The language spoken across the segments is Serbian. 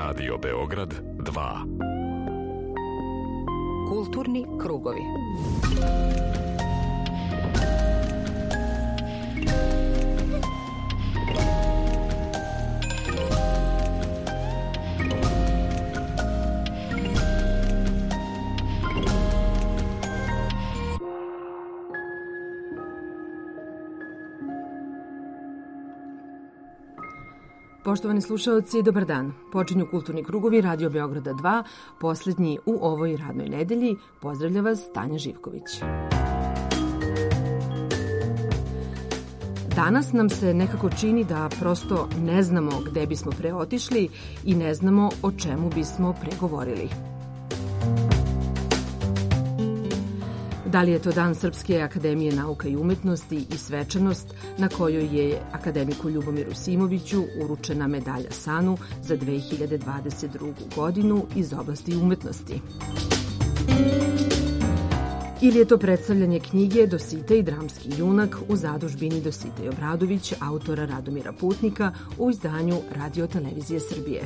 Radio Beograd 2. Kulturni krugovi. Poštovani slušaoci, dobar dan. Počinju Kulturni krugovi Radio Beograda 2, poslednji u ovoj radnoj nedelji. Pozdravlja vas Tanja Živković. Danas nam se nekako čini da prosto ne znamo gde bismo pre otišli i ne znamo o čemu bismo pregovorili. Da li je to Dan Srpske akademije nauka i umetnosti i svečanost na kojoj je akademiku Ljubomiru Simoviću uručena medalja SANU za 2022. godinu iz oblasti umetnosti? Ili je to predstavljanje knjige Dositej i dramski junak u zadužbini Dositej Obradović, autora Radomira Putnika u izdanju Radio-televizije Srbije?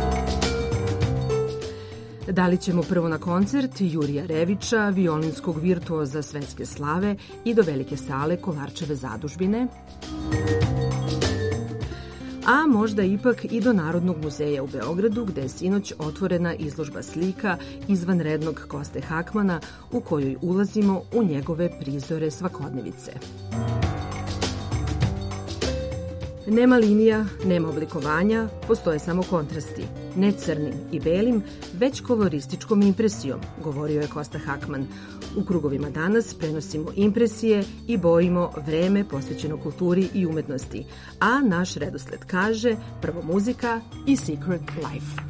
Da li ćemo prvo na koncert Jurija Revića, violinskog virtuoza svetske slave i do velike sale Kolarčeve zadužbine? A možda ipak i do Narodnog muzeja u Beogradu, gde je sinoć otvorena izložba slika izvanrednog Koste Hakmana u kojoj ulazimo u njegove prizore svakodnevice. Nema linija, nema oblikovanja, postoje samo kontrasti. Ne crnim i belim, već kolorističkom impresijom, govorio je Kosta Hakman. U krugovima danas prenosimo impresije i bojimo vreme posvećeno kulturi i umetnosti. A naš redosled kaže prvo muzika i Secret Life.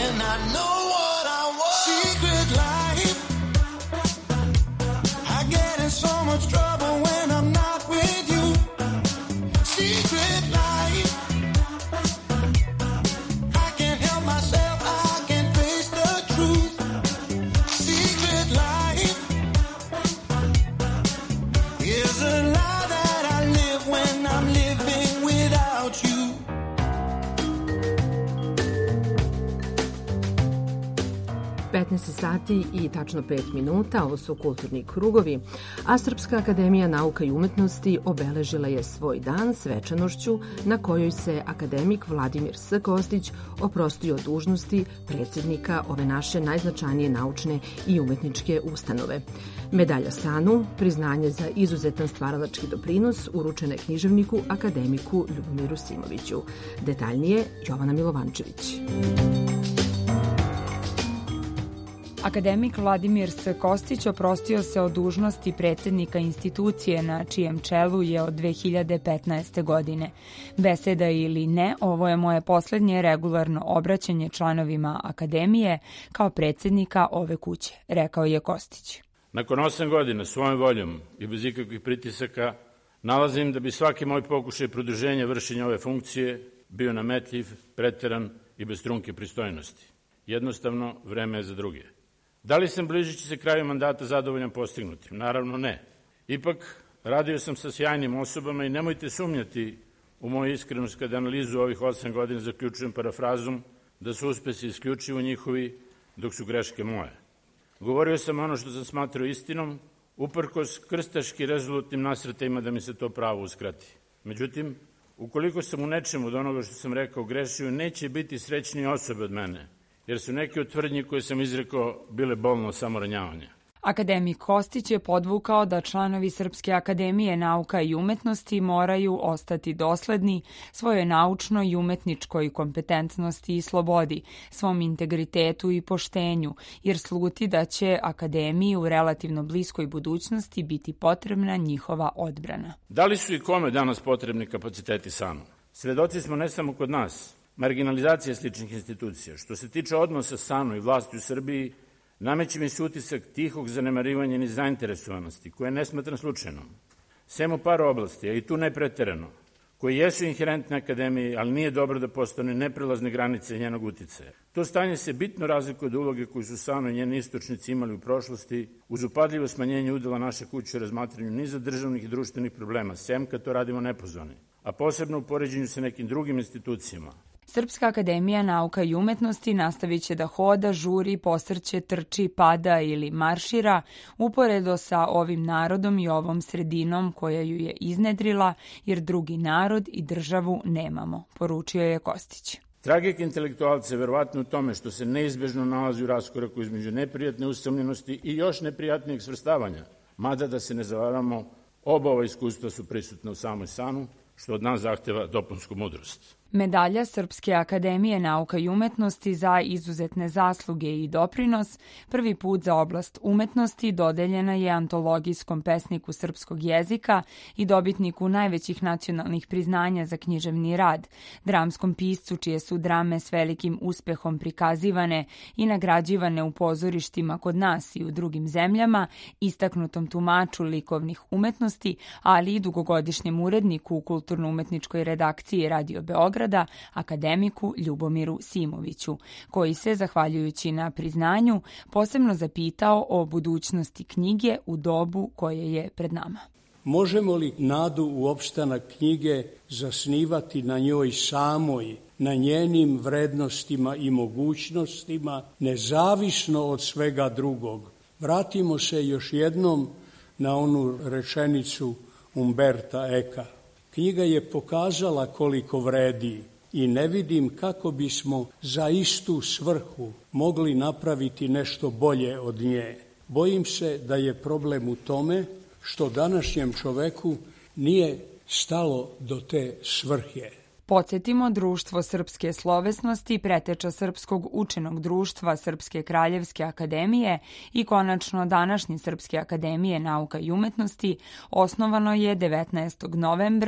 Secret life. I get 15 sati i tačno 5 minuta, ovo su kulturni krugovi, a Srpska akademija nauka i umetnosti obeležila je svoj dan svečanošću na kojoj se akademik Vladimir S. Kostić oprostio dužnosti predsjednika ove naše najznačajnije naučne i umetničke ustanove. Medalja Sanu, priznanje za izuzetan stvaralački doprinos, uručena je književniku akademiku Ljubomiru Simoviću. Detaljnije Jovana Milovančević. Akademik Vladimir S. Kostić oprostio se od dužnosti predsjednika institucije na čijem čelu je od 2015. godine. Beseda ili ne, ovo je moje posljednje regularno obraćanje članovima Akademije kao predsjednika ove kuće, rekao je Kostić. Nakon 8 godina svojom voljom i bez ikakvih pritisaka nalazim da bi svaki moj pokušaj produženja vršenja ove funkcije bio nametljiv, preteran i bez trunke pristojnosti. Jednostavno, vreme je za druge. Da li sam bližeći se kraju mandata zadovoljan postignutim? Naravno ne. Ipak, radio sam sa sjajnim osobama i nemojte sumnjati u moju iskrenost kada analizu ovih 8 godina zaključujem parafrazom da su uspesi isključivo njihovi, dok su greške moje. Govorio sam ono što sam smatrao istinom, uprkos krstaški rezolutnim nasretajima da mi se to pravo uskrati. Međutim, ukoliko sam u nečemu od onoga što sam rekao grešio, neće biti srećnije osobe od mene, jer su neke od tvrdnji koje sam izrekao bile bolno samoranjavanje. Akademik Kostić je podvukao da članovi Srpske akademije nauka i umetnosti moraju ostati dosledni svojoj naučnoj i umetničkoj kompetentnosti i slobodi, svom integritetu i poštenju, jer sluti da će akademiji u relativno bliskoj budućnosti biti potrebna njihova odbrana. Da li su i kome danas potrebni kapaciteti Sanu? Svedoci smo ne samo kod nas marginalizacije sličnih institucija. Što se tiče odnosa Sanu i vlasti u Srbiji, nameće mi se utisak tihog zanemarivanja i nezainteresovanosti, koje ne smatram slučajnom. Sem u par oblasti, a i tu ne preterano, koje jesu inherentne akademije, ali nije dobro da postane neprelazne granice njenog uticaja. To stanje se bitno razlikuje od uloge koju su Sanu i njeni istočnici imali u prošlosti, uz upadljivo smanjenje udela naše kuće u razmatranju niza državnih i društvenih problema, sem kad to radimo nepozvani, a posebno u poređenju sa nekim drugim institucijama. Srpska akademija nauka i umetnosti nastavit će da hoda, žuri, posrće, trči, pada ili maršira uporedo sa ovim narodom i ovom sredinom koja ju je iznedrila, jer drugi narod i državu nemamo, poručio je Kostić. Tragik intelektualca je verovatno u tome što se neizbežno nalazi u raskoraku između neprijatne usamljenosti i još neprijatnijeg svrstavanja, mada da se ne zavaramo, oba ova iskustva su prisutna u samoj Sanu, što od nas zahteva dopunsku mudrost. Medalja Srpske akademije nauka i umetnosti za izuzetne zasluge i doprinos prvi put za oblast umetnosti dodeljena je antologijskom pesniku srpskog jezika i dobitniku najvećih nacionalnih priznanja za književni rad, dramskom piscu čije su drame s velikim uspehom prikazivane i nagrađivane u pozorištima kod nas i u drugim zemljama, istaknutom tumaču likovnih umetnosti, ali i dugogodišnjem uredniku u kulturno-umetničkoj redakciji Radio Beograd, akademiku Ljubomiru Simoviću, koji se, zahvaljujući na priznanju, posebno zapitao o budućnosti knjige u dobu koje je pred nama. Možemo li nadu u opstanak knjige zasnivati na njoj samoj, na njenim vrednostima i mogućnostima, nezavisno od svega drugog? Vratimo se još jednom na onu rečenicu Umberta Eka. Knjiga je pokazala koliko vredi i ne vidim kako bismo za istu svrhu mogli napraviti nešto bolje od nje. Bojim se da je problem u tome što današnjem čoveku nije stalo do te svrhe. Podsjetimo, Društvo srpske slovesnosti, preteča Srpskog učenog društva Srpske kraljevske akademije i konačno današnje Srpske akademije nauka i umetnosti osnovano je 19. novembra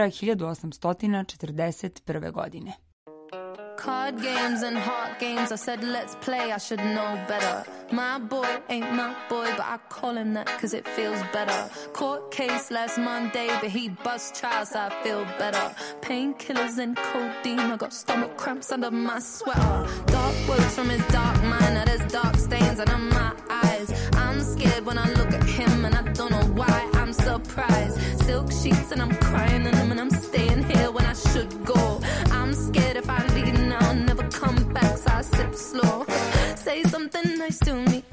1841. godine. Card games and heart games, I said let's play, I should know better. My boy ain't my boy, but I call him that cause it feels better. Court case last Monday, but he bust trials, so I feel better. Painkillers and codeine, I got stomach cramps under my sweater. Dark words from his dark mind, now there's dark stains under my eyes. I'm scared when I look at him and I don't know why I'm surprised. Silk sheets and I'm crying in them and I'm staying here when I should go. I'm scared if I leave now I'll never come back, so I sip slow. Say something nice to me,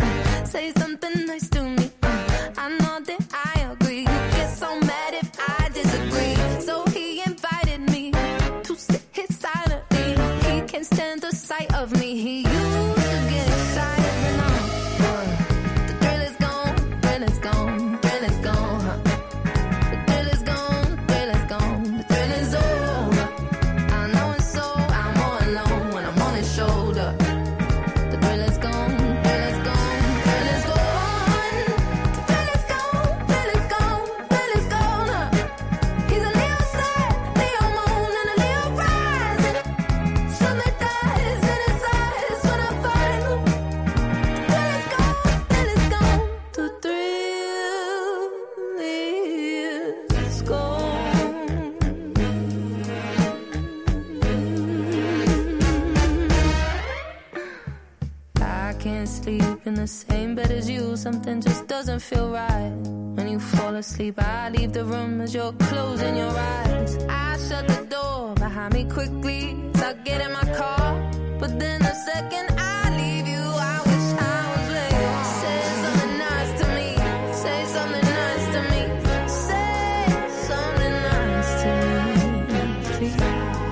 sleep in the same bed as you. Something just doesn't feel right. When you fall asleep, I leave the room as you're closing your eyes. I shut the door behind me quickly, so I get in my car. But then the second I leave you, I wish I was late. Say something nice to me. Say something nice to me. Say something nice to me, please.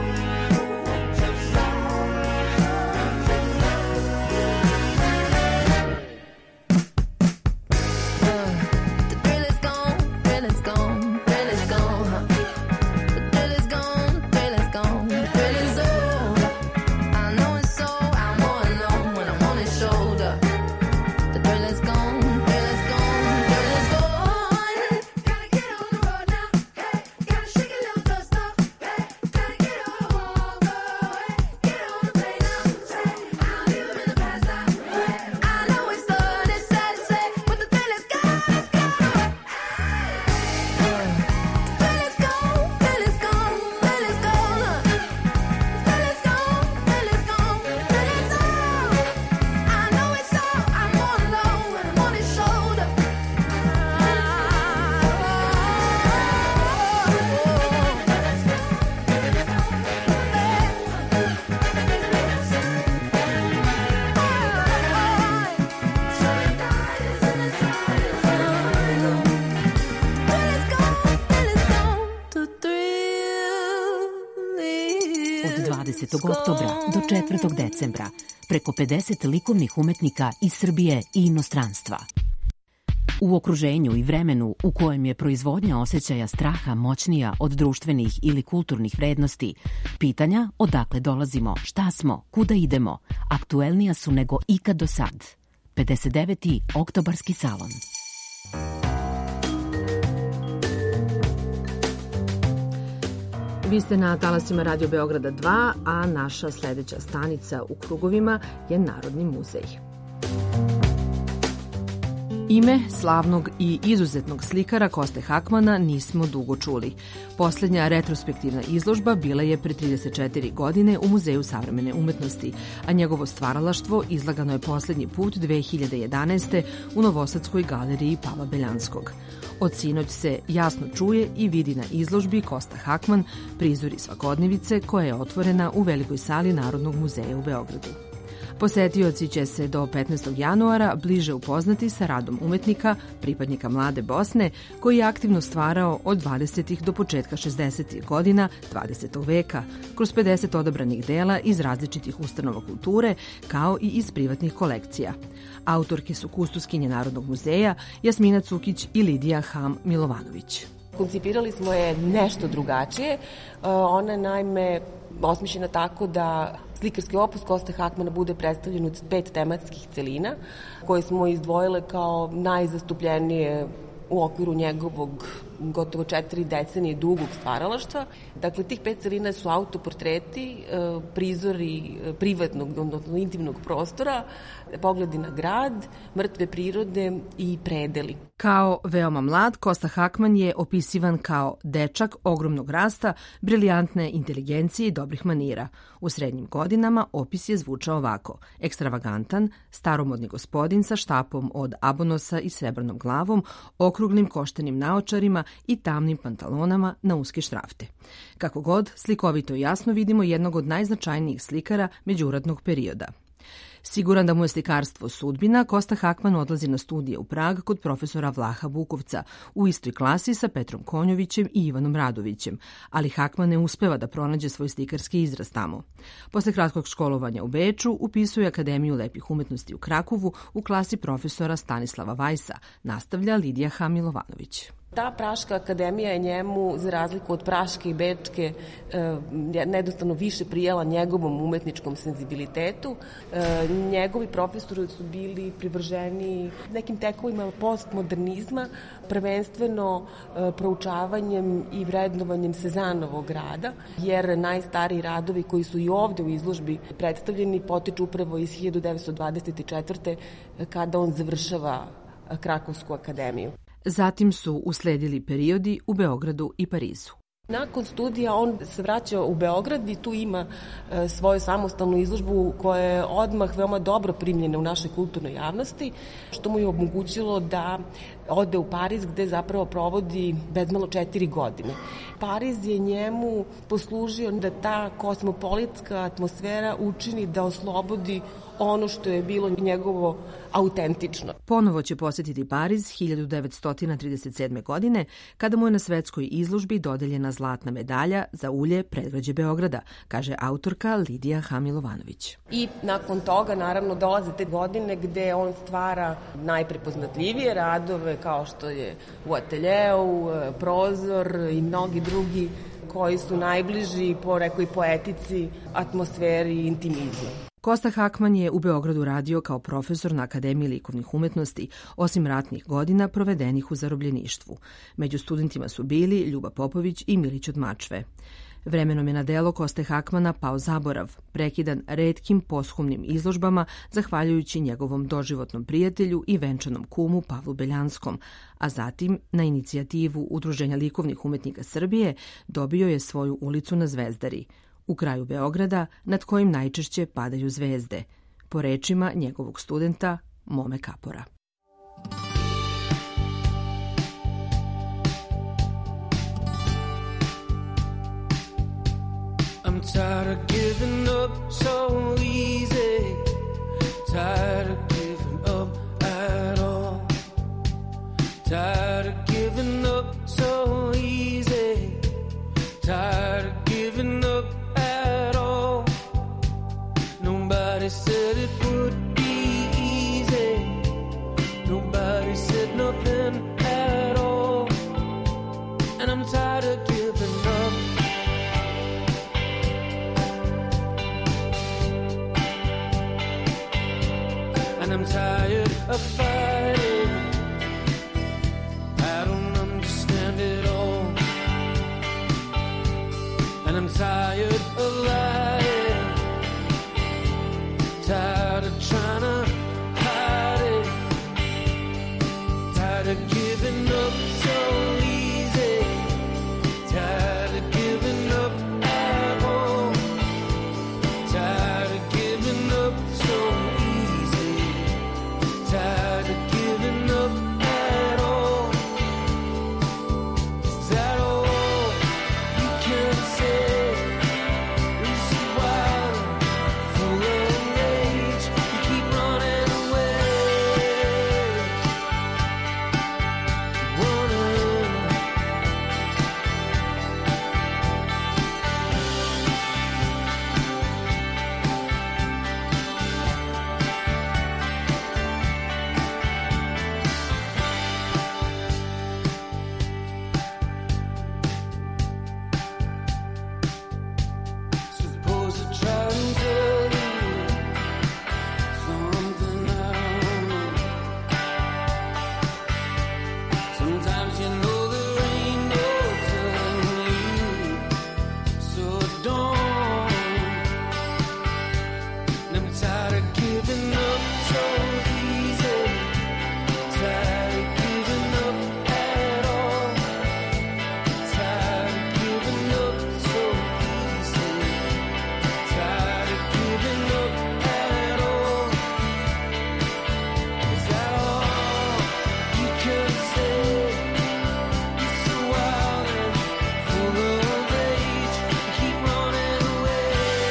Oktobra do 4. decembra preko 50 likovnih umetnika iz Srbije i inostranstva. U okruženju i vremenu u kojem je proizvodnja osjećaja straha moćnija od društvenih ili kulturnih vrednosti, pitanja odakle dolazimo, šta smo, kuda idemo, aktuelnija su nego ikad do sad. 59. Oktobarski salon. Vi ste na talasima Radio Beograda 2, a naša sledeća stanica u krugovima je Narodni muzej. Ime slavnog i izuzetnog slikara Koste Hakmana nismo dugo čuli. Poslednja retrospektivna izložba bila je pre 34 godine u Muzeju savremene umetnosti, a njegovo stvaralaštvo izlagano je poslednji put 2011. u Novosadskoj galeriji Pava Beljanskog. Od sinoć se jasno čuje i vidi na izložbi Kosta Hakman, prizori svakodnevice, koja je otvorena u Velikoj sali Narodnog muzeja u Beogradu. Posetioci će se do 15. januara bliže upoznati sa radom umetnika, pripadnika Mlade Bosne, koji je aktivno stvarao od 20. do početka 60. godina 20. veka, kroz 50 odabranih dela iz različitih ustanova kulture, kao i iz privatnih kolekcija. Autorke su kustoskinje Narodnog muzeja Jasmina Cukić i Lidija Ham Milovanović. Koncipirali smo je nešto drugačije. Ona je naime osmišljena tako da slikarski opus Koste Hakmana bude predstavljen od 5 tematskih celina koje smo izdvojile kao najzastupljenije u okviru njegovog gotovo 4 decenije dugog stvaralaštva. Dakle, tih 5 celina su autoportreti, prizori privatnog, odnosno intimnog prostora, pogledi na grad, mrtve prirode i predeli. Kao veoma mlad, Kosta Hakman je opisivan kao dečak ogromnog rasta, briljantne inteligencije i dobrih manira. U srednjim godinama opis je zvučao ovako: ekstravagantan, staromodni gospodin sa štapom od abonosa i srebrnom glavom, okruglim koštenim naočarima i tamnim pantalonama na uske štrafte. Kako god, slikovito i jasno vidimo jednog od najznačajnijih slikara međuratnog perioda. Siguran da mu je slikarstvo sudbina, Kosta Hakman odlazi na studije u Prag kod profesora Vlaha Bukovca, u istoj klasi sa Petrom Konjovićem i Ivanom Radovićem, ali Hakman ne uspeva da pronađe svoj slikarski izraz tamo. Posle kratkog školovanja u Beču upisuje Akademiju lepih umetnosti u Krakovu u klasi profesora Stanislava Vajsa, nastavlja Lidija Ham Milovanović. Ta Praška akademija je njemu, za razliku od Praške i Bečke, nedostatno više prijela njegovom umetničkom senzibilitetu. Njegovi profesori su bili privrženi nekim tekovima postmodernizma, prvenstveno proučavanjem i vrednovanjem Sezanovog rada, jer najstariji radovi koji su i ovde u izložbi predstavljeni potiču upravo iz 1924. kada on završava Krakovsku akademiju. Zatim su usledili periodi u Beogradu i Parizu. Nakon studija on se vraća u Beograd i tu ima svoju samostalnu izložbu koja je odmah veoma dobro primljena u našoj kulturnoj javnosti, što mu je omogućilo da ode u Pariz gde zapravo provodi bezmalo 4 godine. Pariz je njemu poslužio da ta kosmopolitska atmosfera učini da oslobodi ono što je bilo njegovo autentično. Ponovo će posjetiti Pariz 1937. godine, kada mu je na svetskoj izložbi dodeljena zlatna medalja za ulje predgrađe Beograda, kaže autorka Lidija Hamilovanović. I nakon toga, naravno, dolaze te godine gde on stvara najprepoznatljivije radove, kao što je U ateljeu, Prozor i mnogi drugi koji su najbliži po nekoj poetici, atmosferi i intimizmu. Kosta Hakman je u Beogradu radio kao profesor na Akademiji likovnih umetnosti, osim ratnih godina provedenih u zarobljeništvu. Među studentima su bili Ljuba Popović i Milić od Mačve. Vremenom je na delo Koste Hakmana pao zaborav, prekidan retkim poshumnim izložbama zahvaljujući njegovom doživotnom prijatelju i venčanom kumu Pavlu Beljanskom, a zatim na inicijativu Udruženja likovnih umetnika Srbije dobio je svoju ulicu na Zvezdari, u kraju Beograda nad kojim najčešće padaju zvezde, po rečima njegovog studenta Mome Kapora. I'm tired of giving up so easy, tired of giving up at all, tired of giving up so easy, tired of giving up at all. Nobody said it would be easy, nobody said nothing at all, and I'm tired of giving up. And I'm tired of fighting, I don't understand it all. And I'm tired of lying, tired of trying to hide it, tired of giving up so easy, tired of giving up at all, tired of giving up so easy, tired of giving up at all. Is that all you can say? Is it wild, full of rage? You keep running away, running. Suppose I try and tell you something I don't know. Sometimes you know there ain't no telling you, so don't. And I'm tired of giving up so easy, tired of giving up at all, tired of giving up so easy, tired of giving up at all. Is that all you can say? You're so wild and full of rage, you keep running away,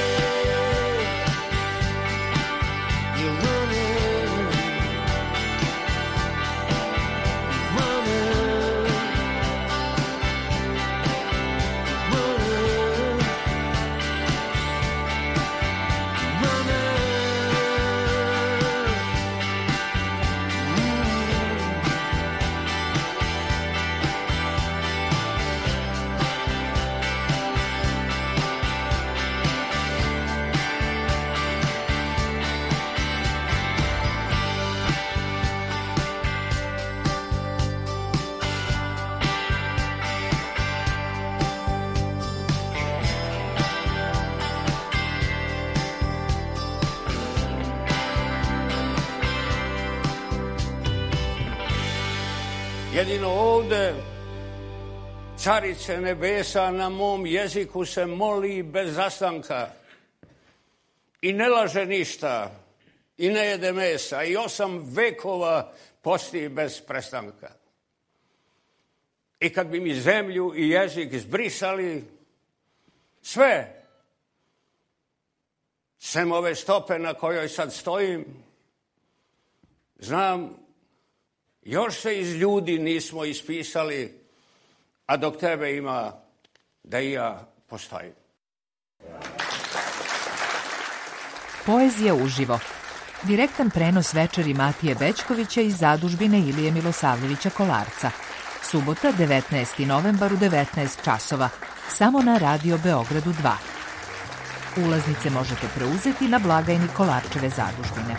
you're running, running, Jedino ovde Carice nebesa, na mom jeziku se moli bez zastanka i ne laže ništa i ne jede mesa i 8 vekova posti bez prestanka. I kad bi mi zemlju i jezik izbrisali, sve, sem ove stope na kojoj sad stojim, znam, još se iz ljudi nismo ispisali, a dok tebe ima, da i ja postojim. Poezija uživo. Direktan prenos večeri Matije Bećkovića iz zadužbine Ilije Milosavljevića Kolarca. Subota, 19. novembar u 19 časova. Samo na Radio Beogradu 2. Ulaznice možete preuzeti na blagajni Kolarčeve zadužbine.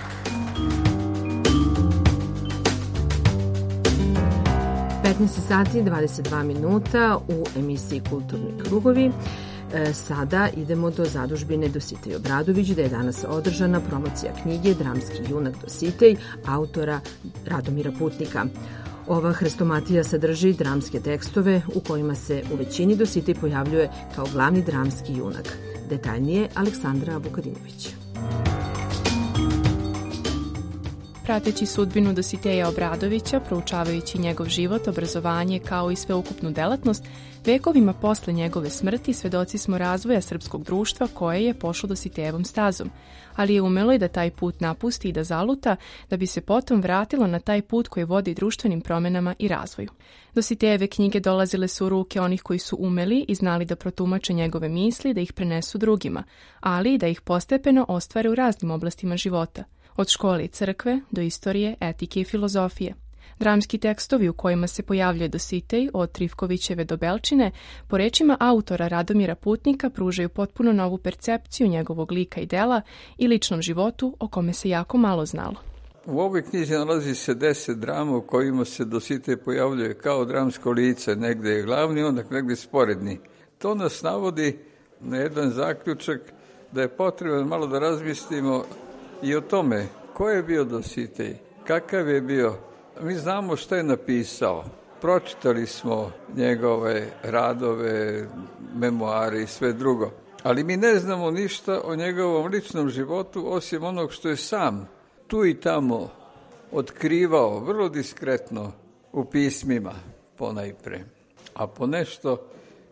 sati 22 minuta u emisiji Kulturni krugovi. Sada idemo do zadužbine Dositej Obradović, gde je danas održana promocija knjige Dramski junak Dositej, autora Radomira Putnika. Ova hrestomatija sadrži dramske tekstove u kojima se u većini Dositej pojavljuje kao glavni dramski junak. Detaljnije Aleksandra Vukadinović. Prateći sudbinu Dositeja Obradovića, proučavajući njegov život, obrazovanje kao i sveukupnu delatnost, vekovima posle njegove smrti svedoci smo razvoja srpskog društva koje je pošlo Dositejevom stazom, ali je umelo i da taj put napusti i da zaluta, da bi se potom vratilo na taj put koji vodi društvenim promenama i razvoju. Dositejeve knjige dolazile su u ruke onih koji su umeli i znali da protumače njegove misli, da ih prenesu drugima, ali i da ih postepeno ostvare u raznim oblastima života. Od škole i crkve do istorije, etike i filozofije. Dramski tekstovi u kojima se pojavljuje Dositej, od Trifkovićeve do Belčine, po rečima autora Radomira Putnika pružaju potpuno novu percepciju njegovog lika i dela i ličnom životu o kome se jako malo znalo. U ovoj knjizi nalazi se 10 drama u kojima se Dositej pojavljuje kao dramsko lice, negde je glavni, onda negde sporedni. To nas navodi na jedan zaključak da je potrebno malo da razmislimo i o tome ko je bio Dositej, kakav je bio. Mi znamo šta je napisao, pročitali smo njegove radove, memoare i sve drugo, ali mi ne znamo ništa o njegovom ličnom životu osim onog što je sam tu i tamo otkrivao vrlo diskretno u pismima ponajpre, a ponešto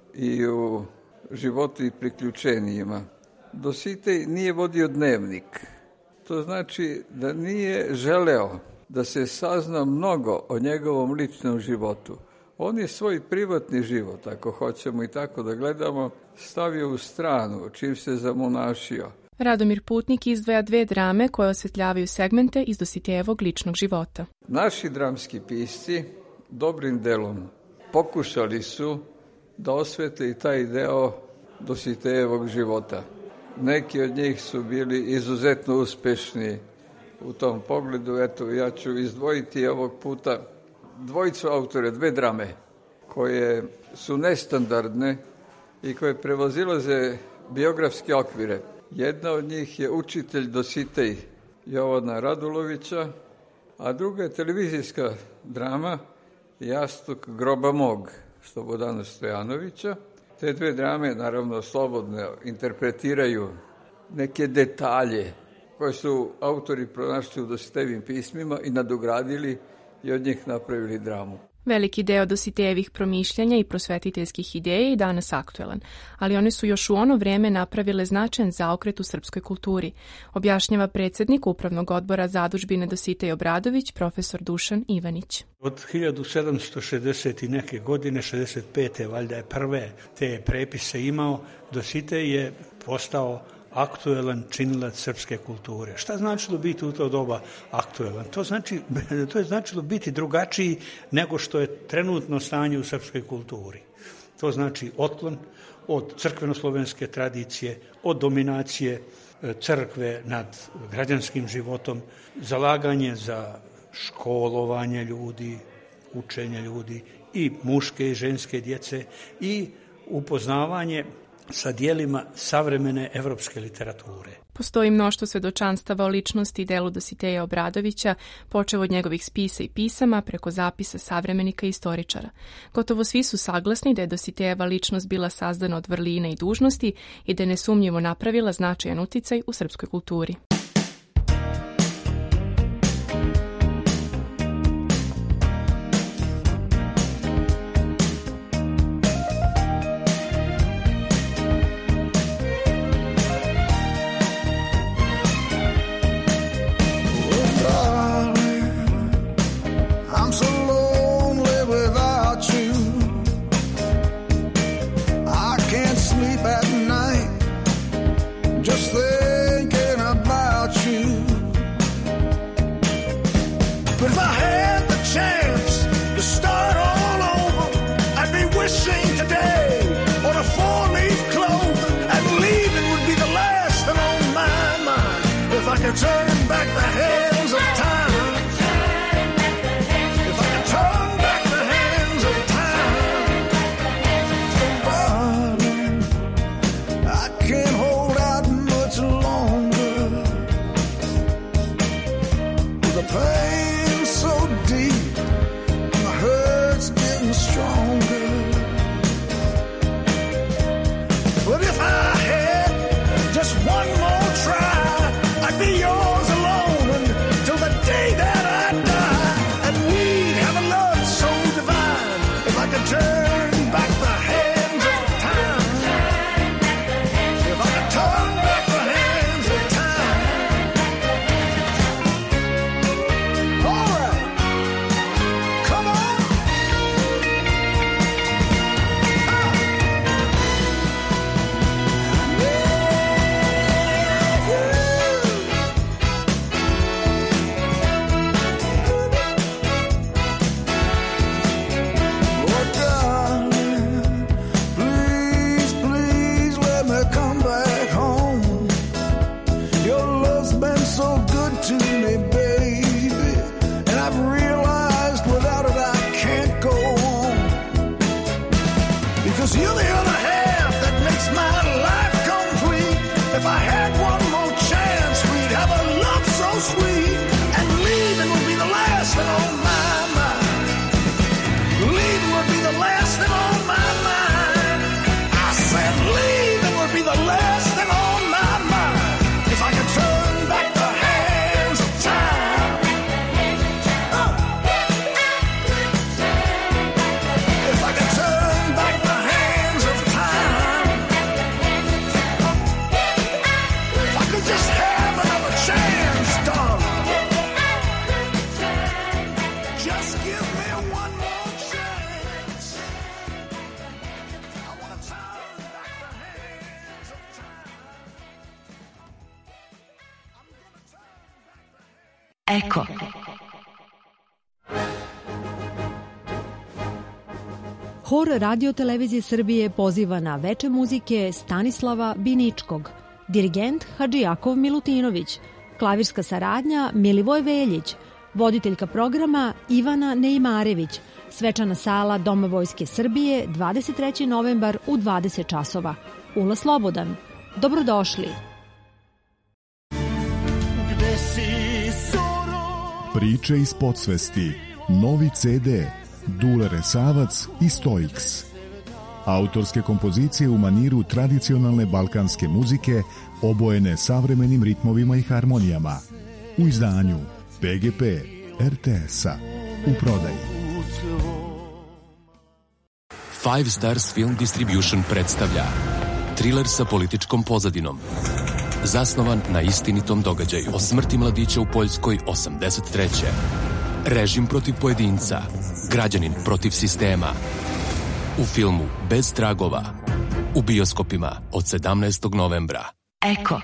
i u životu i priključenjima. Dositej nije vodio dnevnik. To znači da nije želeo da se sazna mnogo o njegovom ličnom životu. On je svoj privatni život, ako hoćemo i tako da gledamo, stavio u stranu čim se zamonašio. Radomir Putnik izdvaja 2 drame koje osvetljavaju segmente iz Dositejevog ličnog života. Naši dramski pisci dobrim delom pokušali su da osvete i taj deo Dositejevog života. Neki od njih su bili izuzetno uspešni u tom pogledu. Eto, ja ću izdvojiti ovog puta dvojicu autora, 2 drame koje su nestandardne i koje prevazilaze biografske okvire. Jedna od njih je Učitelj Dositej Jovana Radulovića, a druga je televizijska drama Jastuk groba mog Slobodana Stojanovića. Te 2 drame, naravno, slobodno interpretiraju neke detalje koje su autori pronašli u Dositejevim pismima i nadogradili i od njih napravili dramu. Veliki deo Dositejevih promišljanja i prosvetiteljskih ideja je danas aktuelan, ali one su još u ono vreme napravile značajan zaokret u srpskoj kulturi, objašnjava predsjednik Upravnog odbora zadužbine Dositej Obradović, profesor Dušan Ivanić. Od 1760 i neke godine, 65. valjda je prve te prepise imao, Dositej je postao aktuelan činilac srpske kulture. Šta značilo biti u to doba aktuelan? To je značilo biti drugačiji nego što je trenutno stanje u srpskoj kulturi. To znači otklon od crkveno-slovenske tradicije, od dominacije crkve nad građanskim životom, zalaganje za školovanje ljudi, učenje ljudi i muške i ženske djece i upoznavanje sa dijelima savremene evropske literature. Postoji mnoštvo svedočanstava o ličnosti i delu Dositeja Obradovića, počev od njegovih spisa i pisama preko zapisa savremenika i istoričara. Gotovo svi su saglasni da je Dositejeva ličnost bila sazdana od vrlina i dužnosti i da je nesumnjivo napravila značajan uticaj u srpskoj kulturi. Eko. Hor Radio-televizije Srbije poziva na veče muzike Stanislava Biničkog, dirigent Hadžijakov Milutinović, klavirska saradnja Milivoj Veljić, voditeljka programa Ivana Neimarević, svečana sala Doma Vojske Srbije, 23. novembar u 20 časova. Ulaz slobodan. Dobrodošli. Priče iz podsvesti. Novi CD. Dule Resavac i Stoiks. Autorske kompozicije u maniru tradicionalne balkanske muzike obojene savremenim ritmovima i harmonijama. U izdanju PGP RTS-a. U prodaji. Five Stars Film Distribution predstavlja triler sa političkom pozadinom, zasnovan na istinitom događaju o smrti mladića u Poljskoj 83. Režim protiv pojedinca, građanin protiv sistema. U filmu Bez tragova. U bioskopima od 17. novembra. Eko.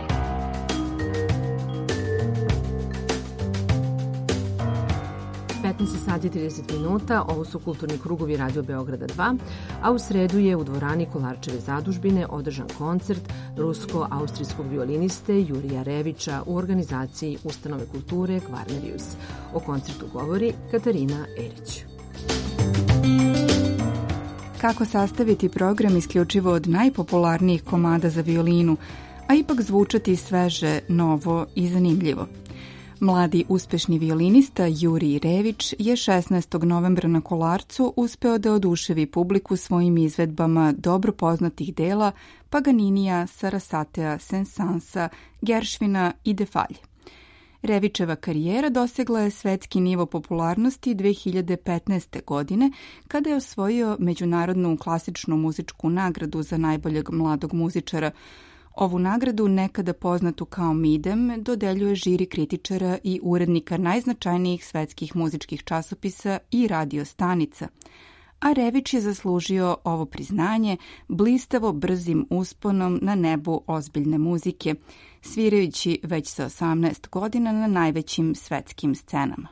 Sati 30 minuta, ovo su Kulturni krugovi Radio Beograda 2, a u sredu je u dvorani Kolarčeve zadužbine održan koncert rusko-austrijskog violiniste Jurija Revića u organizaciji Ustanove kulture Kvarnerius. O koncertu govori Katarina Erić. Kako sastaviti program isključivo od najpopularnijih komada za violinu, a ipak zvučati sveže, novo i zanimljivo. Mladi uspešni violinista Jurij Rević je 16. novembra na Kolarcu uspeo da oduševi publiku svojim izvedbama dobro poznatih dela Paganinija, Sarasatea, Saint-Saënsa, Gershwina i Defalje. Revićeva karijera dosegla je svetski nivo popularnosti 2015. godine kada je osvojio međunarodnu klasičnu muzičku nagradu za najboljeg mladog muzičara. Ovu nagradu, nekada poznatu kao Midem, dodeljuje žiri kritičara i urednika najznačajnijih svetskih muzičkih časopisa i radio stanica. A Rević je zaslužio ovo priznanje blistavo brzim usponom na nebu ozbiljne muzike, svirajući već sa 18 godina na najvećim svetskim scenama.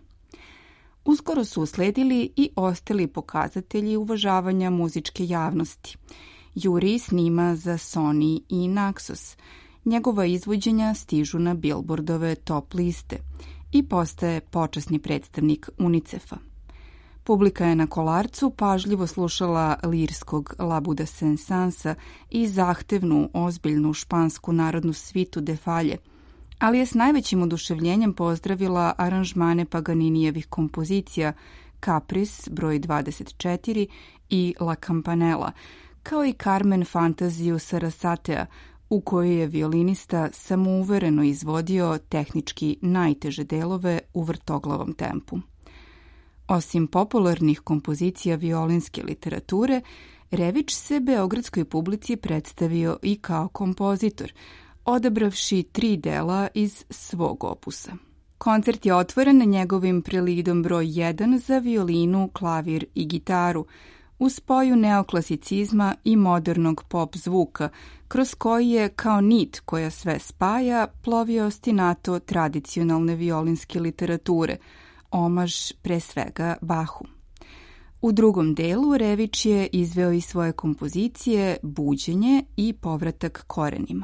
Uskoro su usledili i ostali pokazatelji uvažavanja muzičke javnosti. Jurij snima za Sony i Naxos. Njegova izvođenja stižu na Billboardove top liste i postaje počasni predstavnik UNICEF-a. Publika je na Kolarcu pažljivo slušala lirskog Labuda Saint-Saënsa i zahtevnu, ozbiljnu špansku narodnu svitu Defalje, ali je s najvećim oduševljenjem pozdravila aranžmane Paganinijevih kompozicija Caprice broj 24 i La Campanella, kao i Carmen fantaziju Sarasatea, u kojoj je violinista samouvereno izvodio tehnički najteže delove u vrtoglavom tempu. Osim popularnih kompozicija violinske literature, Rević se beogradskoj publici predstavio i kao kompozitor, odabravši 3 dela iz svog opusa. Koncert je otvoren njegovim prelidom broj 1 za violinu, klavir i gitaru, u spoju neoklasicizma i modernog pop zvuka, kroz koji je kao nit koja sve spaja plovio ostinato tradicionalne violinske literature, omaž pre svega Bachu. U drugom delu Rević je izveo i svoje kompozicije Buđenje i Povratak korenima.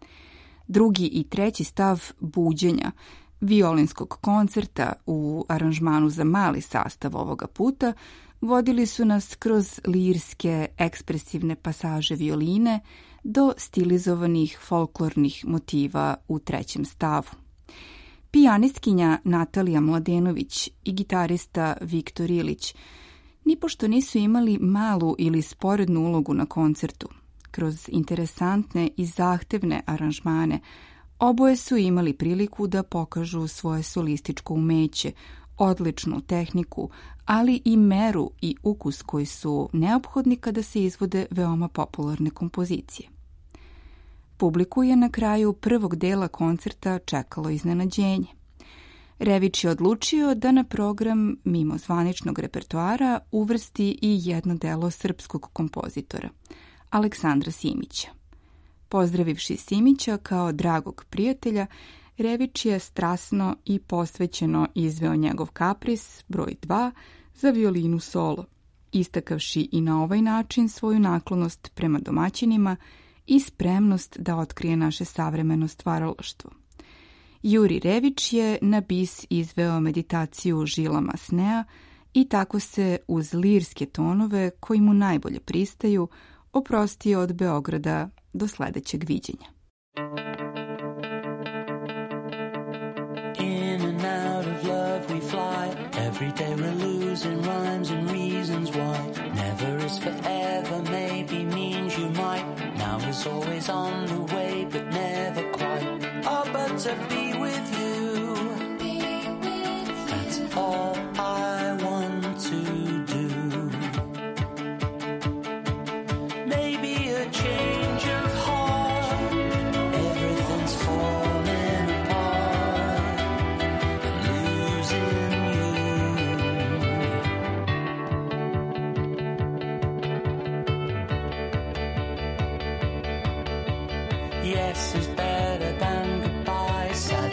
Drugi i treći stav Buđenja, violinskog koncerta u aranžmanu za mali sastav ovoga puta, vodili su nas kroz lirske, ekspresivne pasaže violine do stilizovanih folklornih motiva u trećem stavu. Pijanistkinja Natalija Mladenović i gitarista Viktor Ilić nipošto nisu imali malu ili sporednu ulogu na koncertu. Kroz interesantne i zahtevne aranžmane oboje su imali priliku da pokažu svoje solističko umeće, odličnu tehniku, ali i meru i ukus koji su neophodni kada se izvode veoma popularne kompozicije. Publiku je na kraju prvog dela koncerta čekalo iznenađenje. Rević je odlučio da na program, mimo zvaničnog repertoara, uvrsti i jedno delo srpskog kompozitora, Aleksandra Simića. Pozdravivši Simića kao dragog prijatelja, Rević je strasno i posvećeno izveo njegov Kapris broj 2 za violinu solo, istakavši i na ovaj način svoju naklonost prema domaćinima i spremnost da otkrije naše savremeno stvaralaštvo. Jurij Rević je na bis izveo meditaciju Žila Masnea i tako se uz lirske tonove koji mu najbolje pristaju oprostio od Beograda do sledećeg viđenja. In and out of love we fly. Every day we're losing rhymes and reasons why. Never is forever, maybe means you might. Now is always on the way, but never quite. Oh, but to be with you, that's all I want to do. Maybe a change of heart, everything's falling apart, losing you. Yes is better than goodbye, sad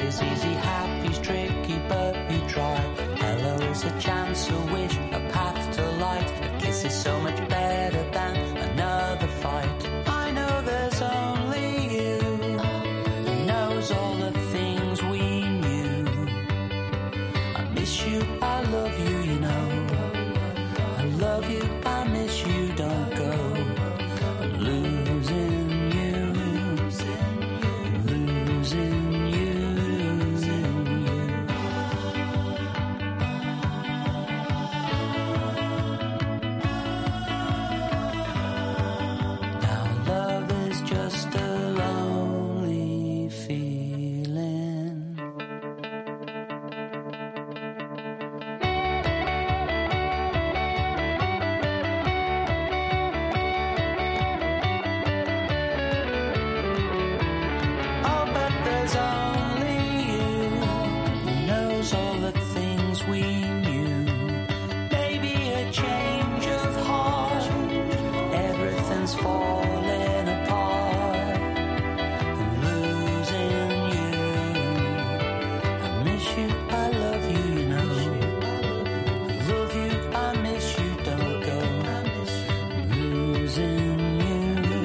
there's only you who knows all the things we knew. Maybe a change of heart, everything's falling apart. I'm losing you. I miss you, I love you, you know. I love you, I miss you, don't go. I'm losing you.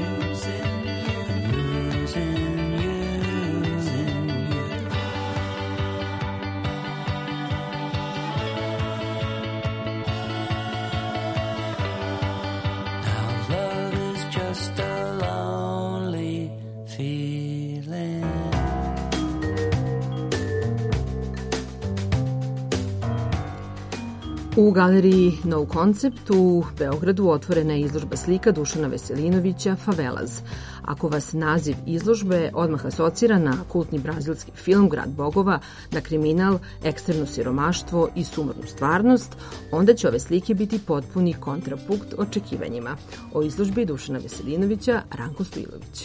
U galeriji No Concept u Beogradu otvorena je izložba slika Dušana Veselinovića Favelaz. Ako vas naziv izložbe odmah asocira na kultni brazilski film Grad bogova, na kriminal, ekstremno siromaštvo i sumornu stvarnost, onda će ove slike biti potpuni kontrapunkt očekivanjima. O izložbi Dušana Veselinovića Ranko Stojilović.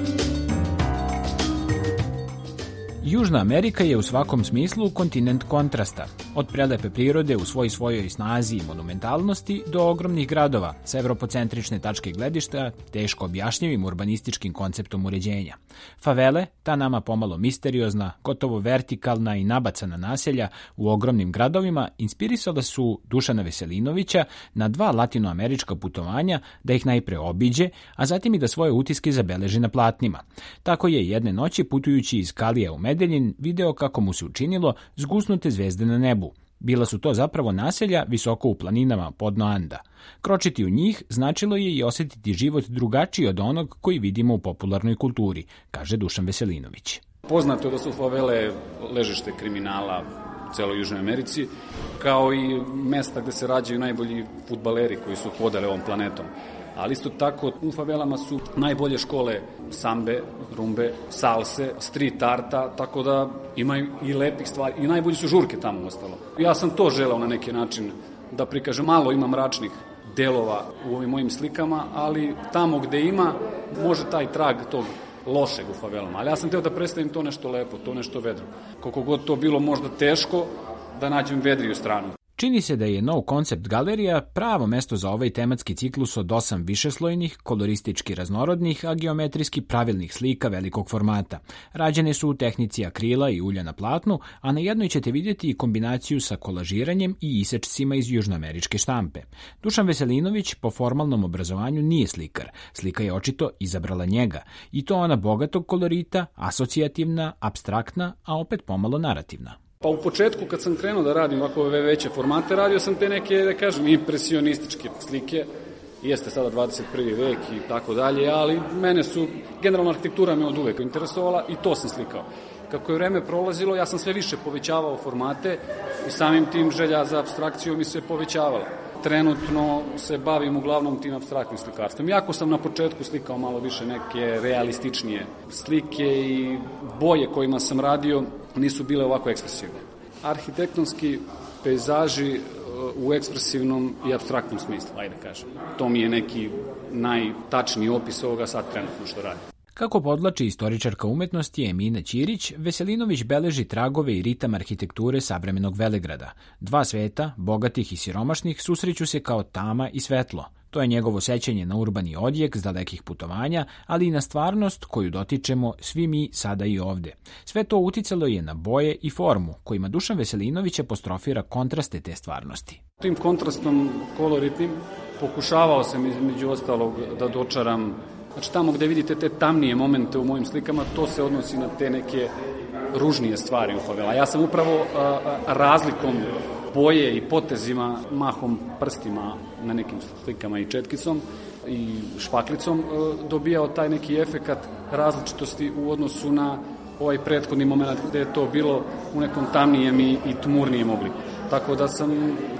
Južna Amerika je u svakom smislu kontinent kontrasta. Od prelepe prirode u svojoj snazi i monumentalnosti do ogromnih gradova sa evropocentrične tačke gledišta, teško objašnjivim urbanističkim konceptom uređenja. Favele, ta nama pomalo misteriozna, gotovo vertikalna i nabacana naselja u ogromnim gradovima, inspirisala su Dušana Veselinovića na 2 latinoamerička putovanja da ih najpre obiđe, a zatim i da svoje utiske zabeleži na platnima. Tako je jedne noći putujući iz Kalija u Medellin video kako mu se učinilo zgusnute zvezde na nebu. Bila su to zapravo naselja visoko u planinama podno Anda. Kročiti u njih značilo je i osjetiti život drugačiji od onog koji vidimo u popularnoj kulturi, kaže Dušan Veselinović. Poznato je da su favele ležište kriminala u celoj Južnoj Americi, kao i mesta gde se rađaju najbolji fudbaleri koji su hodali ovom planetom. Ali isto tako u favelama su najbolje škole sambe, rumbe, salse, street arta, tako da imaju i lepih stvari i najbolji su žurke tamo ostalo. Ja sam to želeo na neki način da prikažem. Malo ima mračnih delova u ovim mojim slikama, ali tamo gde ima može taj trag tog lošeg u favelama. Ali ja sam teo da predstavim to nešto lepo, to nešto vedro. Koliko god to bilo možda teško da nađem vedriju stranu. Čini se da je No Concept galerija pravo mesto za ovaj tematski ciklus od 8 višeslojnih, koloristički raznorodnih, a geometrijski pravilnih slika velikog formata. Rađene su u tehnici akrila i ulja na platnu, a na jednoj ćete vidjeti i kombinaciju sa kolažiranjem i isečcima iz južnoameričke štampe. Dušan Veselinović po formalnom obrazovanju nije slikar. Slika je očito izabrala njega. I to ona bogatog kolorita, asocijativna, apstraktna, a opet pomalo narativna. Pa u početku kad sam krenuo da radim ovako ove veće formate, radio sam te neke, da kažem, impresionističke slike. Jeste sada 21. vek i tako dalje, ali mene su, generalna arhitektura me od uvek interesovala i to sam slikao. Kako je vreme prolazilo, ja sam sve više povećavao formate i samim tim želja za apstrakciju mi se povećavala. Trenutno se bavim uglavnom tim apstraktnim slikarstvom. Iako sam na početku slikao malo više neke realističnije slike i boje kojima sam radio nisu bile ovako ekspresivne. Arhitektonski pejzaži u ekspresivnom i apstraktnom smislu, ajde kažem. To mi je neki najtačniji opis ovoga sad trenutno što radim. Kako podlači istoričarka umetnosti Emina Ćirić, Veselinović beleži tragove i ritam arhitekture savremenog Velegrada. 2 sveta, bogatih i siromašnih, susreću se kao tama i svetlo. To je njegovo sećanje na urbani odjek s dalekih putovanja, ali i na stvarnost koju dotičemo svi mi sada i ovde. Sve to uticalo je na boje i formu, kojima Dušan Veselinović apostrofira kontraste te stvarnosti. Tim kontrastom koloritnim pokušavao sam između ostalog da dočaram. Znači tamo gde vidite te tamnije momente u mojim slikama, to se odnosi na te neke ružnije stvari u favela. Ja sam upravo razlikom boje i potezima, mahom prstima na nekim slikama i četkicom i špaklicom dobijao taj neki efekat različitosti u odnosu na ovaj prethodni moment gde je to bilo u nekom tamnijem i tmurnijem obliku. Tako da sam,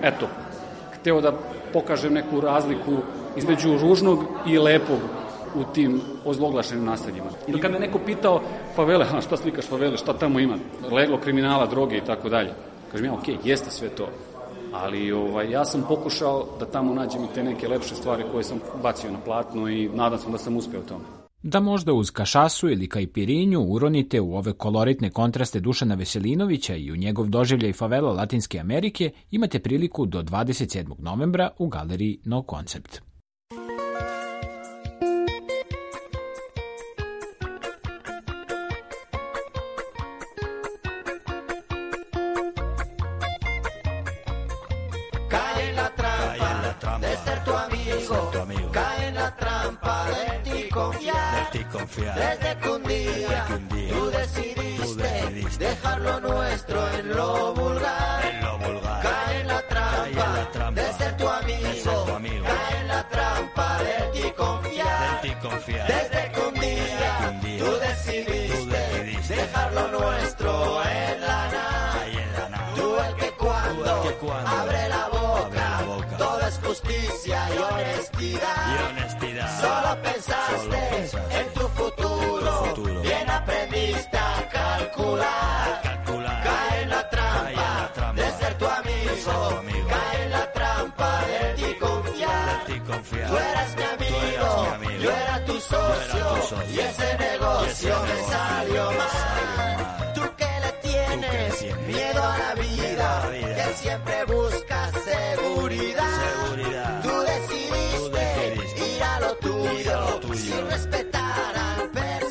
hteo da pokažem neku razliku između ružnog i lepog u tim ozloglašenim naseljima. Ili kad me neko pitao favele, šta slikaš favele, šta tamo ima, leglo kriminala, droge i tako dalje. Kažem ja, okej, jeste sve to, ali ja sam pokušao da tamo nađem i te neke lepše stvari koje sam bacio na platno i nadam se da sam uspeo tome. Da možda uz kašasu ili kajpirinju uronite u ove koloritne kontraste Dušana Veselinovića i u njegov doživljaj favela Latinske Amerike, imate priliku do 27. novembra u galeriji No Concept. Desde que un día tú decidiste dejar lo nuestro en lo vulgar. Cae en la trampa de ser tu amigo. Cae en la trampa de ti confiar. Desde que un día tú decidiste dejar lo nuestro en la nada. Tú el que cuando abre la boca todo es justicia y honestidad. Solo pensaste en tu futuro, bien aprendiste a calcular. Cae en la trampa de ser tu amigo. Cae en la trampa de ti confiar. Tú eras mi amigo, yo era tu socio, y ese negocio me salió mal. Tú que le tienes miedo a la vida, que siempre buscas seguridad. Tú decidiste ir a lo tuyo sin respetar al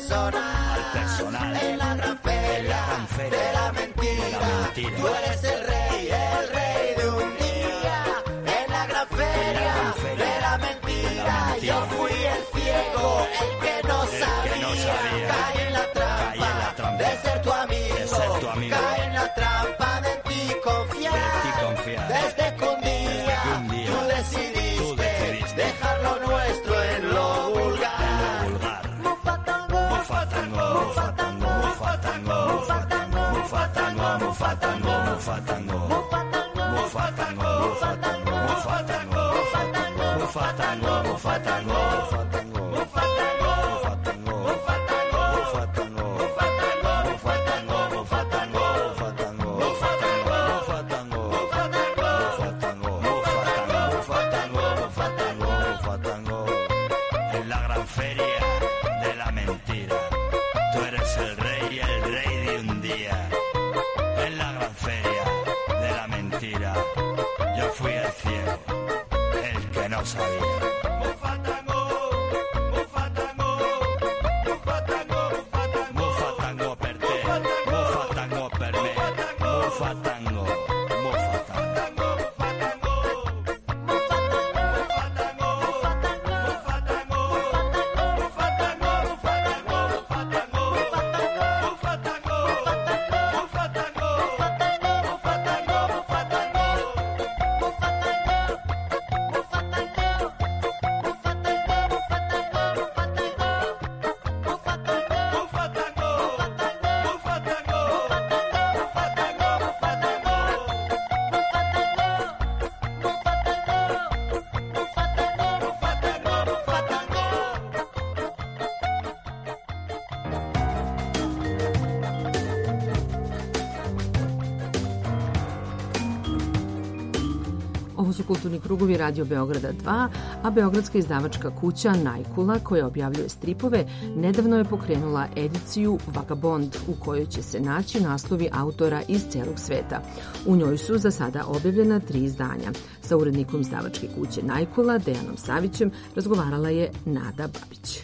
personal. En la gran feria de la mentira, tú eres el rey de un día. En la gran feria de la mentira, yo fui el ciego, el que no sabía. Cae en la trampa de ser tu amigo. Cae en la trampa de ti confiar. Desde que un día tú decidiste dejar lo nuestro en lo vulgar. Mufatango, mufatango, mufatango, mufatango, mufatango, mufatango, mufatango, mufatango, mufatango, mufatango, mufatango, mufatango, mufatango, mufatango, no sabía. Mufatango, mufatango, mufatango, mufatango per te, mufatango per me, mufatango, mufatango, mufatango, mufatango, mufatango, Ovo su Kulturni krugovi Radio Beograda 2, a beogradska izdavačka kuća Najkula, koja objavljuje stripove, nedavno je pokrenula ediciju Vagabond, u kojoj će se naći naslovi autora iz celog sveta. U njoj su za sada objavljena 3 izdanja. Sa urednikom izdavačke kuće Najkula, Dejanom Savićem, razgovarala je Nada Babić.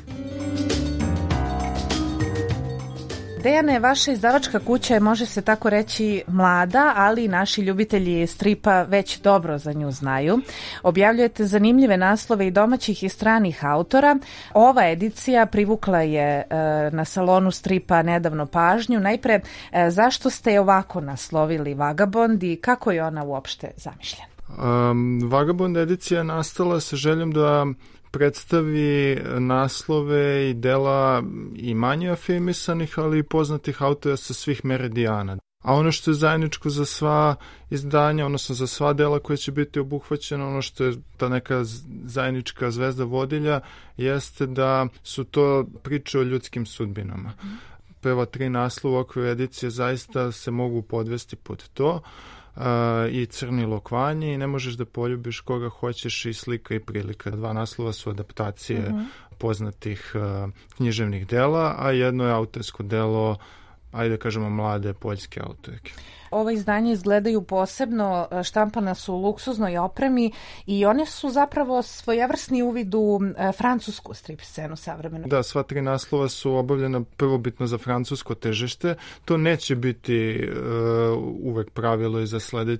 Dejane, vaša izdavačka kuća je, može se tako reći, mlada, ali naši ljubitelji stripa već dobro za nju znaju. Objavljujete zanimljive naslove i domaćih i stranih autora. Ova edicija privukla je na salonu stripa nedavno pažnju. Najpre, zašto ste je ovako naslovili Vagabond i kako je ona uopšte zamišljena? Vagabond edicija je nastala sa željom da predstavi naslove i dela i manje afirmisanih, ali i poznatih autora sa svih meridijana. A ono što je zajedničko za sva izdanja, odnosno za sva dela koje će biti obuhvaćena, ono što je ta neka zajednička zvezda vodilja, jeste da su to priče o ljudskim sudbinama. Prva 3 naslova u okviru edicije zaista se mogu podvesti pod to. i Crni lokvanji i Ne možeš da poljubiš koga hoćeš i Slika i prilika. 2 naslova su adaptacije poznatih književnih dela, a jedno je autorsko delo, ajde kažemo, mlade poljske autorke. Ova izdanja izgledaju posebno, štampana su u luksuznoj opremi i one su zapravo svojevrsni uvid u francusku strip scenu savremenu. Da, sva 3 naslova su obavljena prvobitno za francusko tržište. To neće biti uvek pravilo i za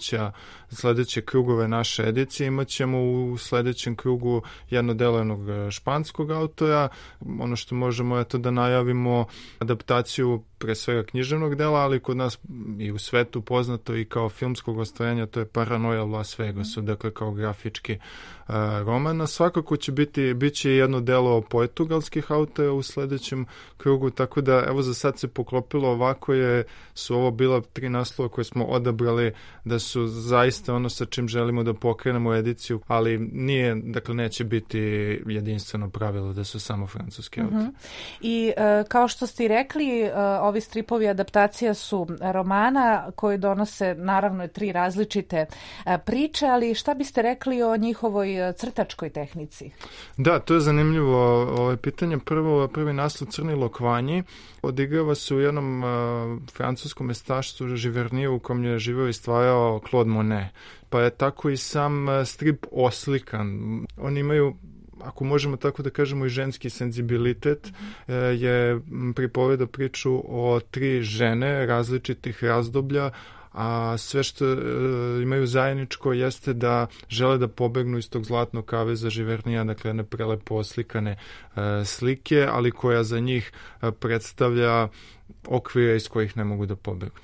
sledeće krugove naše edicije. Imaćemo u sledećem krugu jedno delo jednog španskog autora. Ono što možemo je to da najavimo adaptaciju pre svega književnog dela, ali kod nas i u svetu poznato i kao filmskog ostvarenja, to je Paranoja u Las Vegasu, dakle kao grafički roman. Svakako će biće jedno delo portugalskih autora u sledećem krugu, tako da evo za sad se poklopilo ovako, su ovo bila 3 naslova koje smo odabrali da su zaista ono sa čim želimo da pokrenemo ediciju, ali nije, dakle neće biti jedinstveno pravilo da su samo francuski autori. I kao što ste i rekli, ovi stripovi adaptacija su romana koji donose naravno 3 različite priče, ali šta biste rekli o njihovoj crtačkoj tehnici? Da, to je zanimljivo pitanje. Prvi naslov Crni lokvanji odigrava se u jednom francuskom mestaštvu Živerniju u kom je živeo i stvarao Claude Monet. Pa je tako i sam strip oslikan. Oni imaju, ako možemo tako da kažemo, i ženski senzibilitet, je pripoveda priču o 3 žene različitih razdoblja, a sve što imaju zajedničko jeste da žele da pobegnu iz tog zlatnog kaveza Živernija, dakle jedne prelepo oslikane slike, ali koja za njih predstavlja okvire iz kojih ne mogu da pobegnu.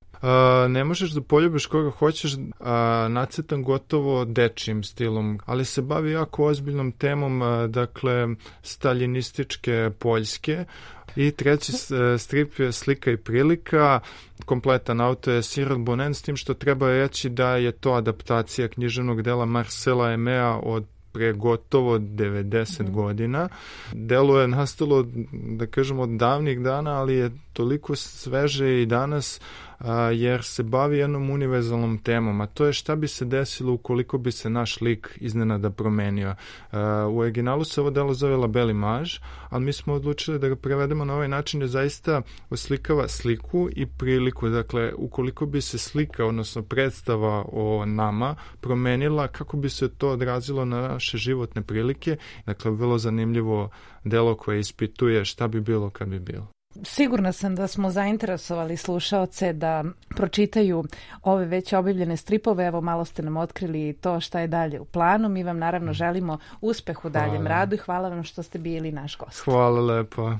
Ne možeš da poljubiš koga hoćeš, nacrtan gotovo dečijim stilom, ali se bavi jako ozbiljnom temom, dakle staljinističke Poljske. I treći strip je Slika i prilika, kompletan autor je Cyril Bonen, s tim što treba reći da je to adaptacija književnog dela Marcela Aimea od pre gotovo 90 godina. Delo je nastalo, da kažemo, od davnih dana, ali je toliko sveže i danas jer se bavi jednom univerzalnom temom, a to je šta bi se desilo ukoliko bi se naš lik iznenada promenio. U originalu se ovo delo zove La Belle Image, ali mi smo odlučili da ga prevedemo na ovaj način, jer zaista oslikava sliku i priliku. Dakle, ukoliko bi se slika, odnosno predstava o nama promenila, kako bi se to odrazilo na naše životne prilike. Dakle, vrlo zanimljivo delo koje ispituje šta bi bilo kad bi bilo. Sigurna sam da smo zainteresovali slušaoce da pročitaju ove već objavljene stripove. Evo, malo ste nam otkrili to šta je dalje u planu. Mi vam naravno želimo uspeh u daljem radu i hvala vam što ste bili naš gost. Hvala lepo.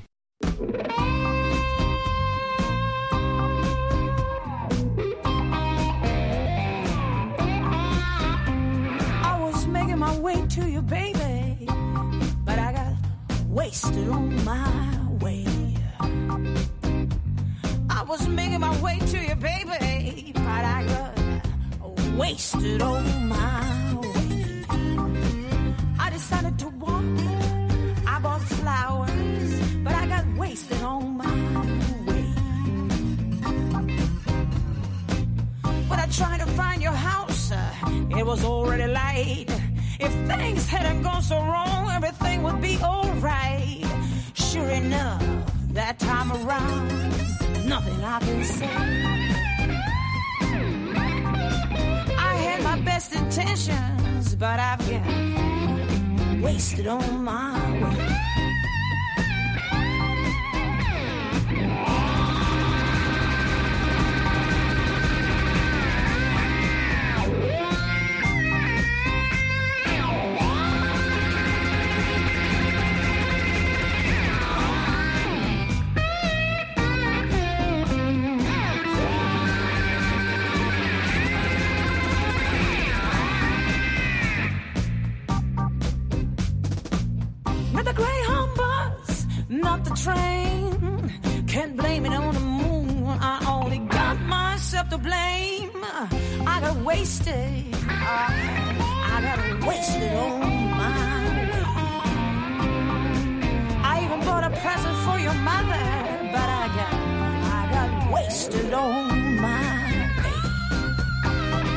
I was making my way to you, baby, but I got wasted on my way. I was making my way to you, baby, but I got wasted on my way. I decided to walk, I bought flowers, but I got wasted on my way. When I tried to find your house, it was already late. If things hadn't gone so wrong, everything would be alright. Sure enough, that time around, nothing I can say. I had my best intentions, but I've got wasted on my way. Not the train, can't blame it on the moon. I only got myself to blame. I got wasted, I got wasted on my way. I even bought a present for your mother, but I got wasted on my way.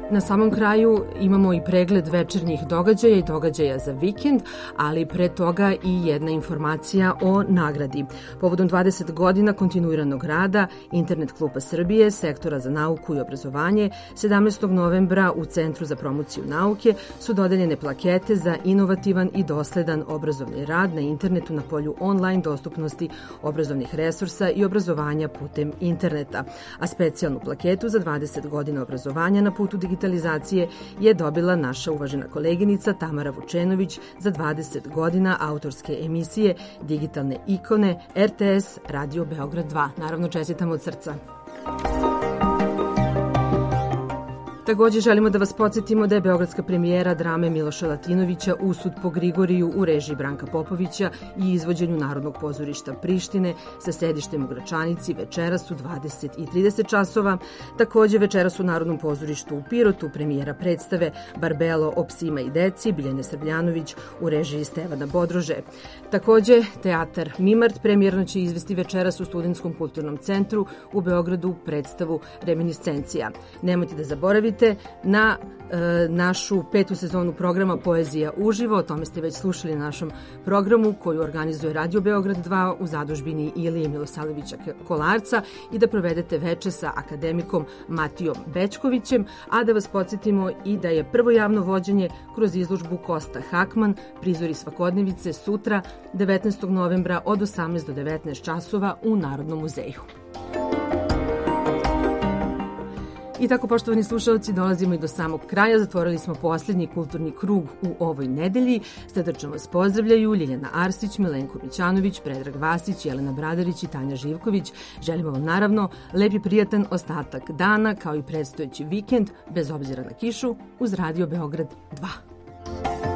Na samom kraju imamo i pregled večernjih događaja i događaja za vikend, ali pre toga i jedna informacija o nagradi. Povodom 20 godina kontinuiranog rada Internet kluba Srbije, sektora za nauku i obrazovanje, 17. novembra u Centru za promociju nauke su dodeljene plakete za inovativan i dosledan obrazovni rad na internetu na polju online dostupnosti obrazovnih resursa i obrazovanja putem interneta. A specijalnu plaketu za 20 godina obrazovanja na putu digitalizacije je dobila naša uvažena koleginica Tamara Vučenović za 20 godina autorske emisije Digitalne ikone RTS Radio Beograd 2. Naravno, čestitam od srca. Takođe želimo da vas podsjetimo da je beogradska premijera drame Miloša Latinovića Usud po Grigoriju u režiji Branka Popovića i izvođenju Narodnog pozorišta Prištine sa sedištem u Gračanici večeras u 20:30 časova. Takođe večeras u Narodnom pozorištu u Pirotu premijera predstave Barbelo o psima i deci Biljane Srbljanović u režiji Stevana Bodrože. Takođe Teatar Mimart premijerno će izvesti večeras u Studentskom kulturnom centru u Beogradu predstavu Reminiscencija. Nemojte da zaboravite na našu 5. sezonu programa Poezija uživo, o tome ste već slušali na našom programu koju organizuje Radio Beograd 2 u zadužbini Ilije Milosavljevića Kolarca i da provedete veče sa akademikom Matijom Bećkovićem, a da vas podsjetimo i da je prvo javno vođenje kroz izložbu Kosta Hakman, prizori svakodnevice sutra 19. novembra od 18 do 19 časova u Narodnom muzeju. I tako, poštovani slušalci, dolazimo i do samog kraja. Zatvorili smo posljednji kulturni krug u ovoj nedelji. Srdačno vas pozdravljaju Ljiljana Arsić, Milenko Mićanović, Predrag Vasić, Jelena Bradarić i Tanja Živković. Želimo vam naravno lep i prijatan ostatak dana, kao i predstojeći vikend, bez obzira na kišu, uz Radio Beograd 2.